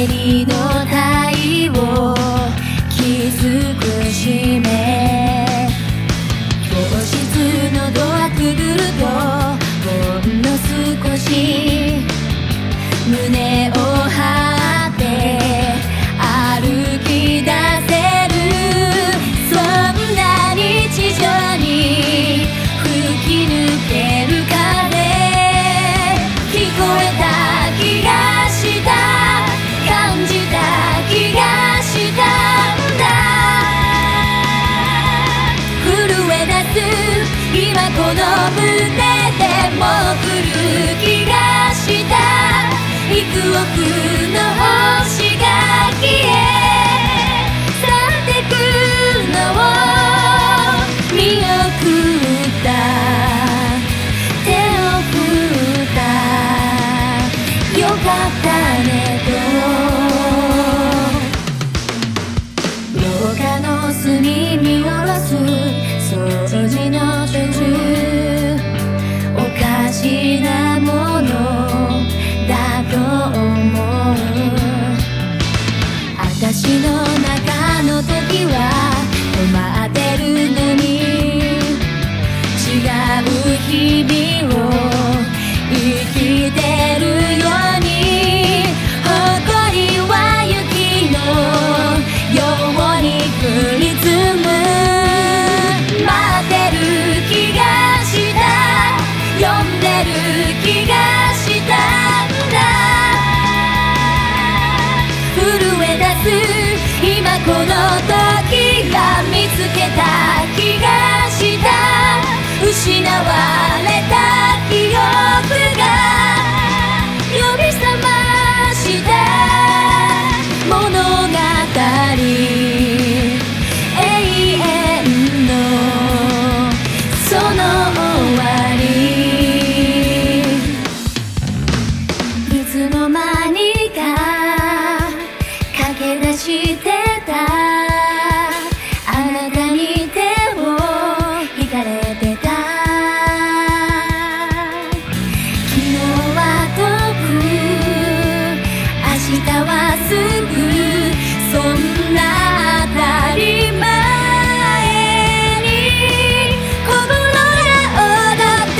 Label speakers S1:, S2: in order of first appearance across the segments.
S1: りの体をきつく締め、教室のドアくぐるとほんの少し胸を張って歩き出せる、そんな日常に吹き抜ける風、聞こえた気がした、感じた気がしたんだ、震え出す今この胸でも来る気がした、幾億の星が消え去ってくのを見送った、手を振った、よかったねと。廊下の隅見下ろす掃除の途中、おかしなものだと思う、私の中の時は止まってるのに、違う日々を生きてるように、誇りは雪のように降り積む、待ってる気がした、呼んでる気がしたんだ、震え出す今この時が見つけた気がした、失われた記憶が呼び覚ました物語、永遠のその終わり、いつの間にか駆け出してたあなたに手を引かれてた、昨日は遠く明日はすぐ、そんな当たり前に心が踊った、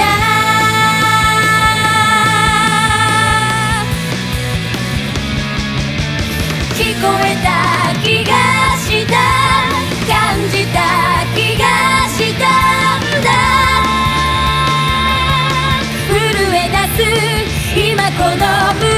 S1: 聞こえた気がした、感じた気がしたんだ、震え出す今この胸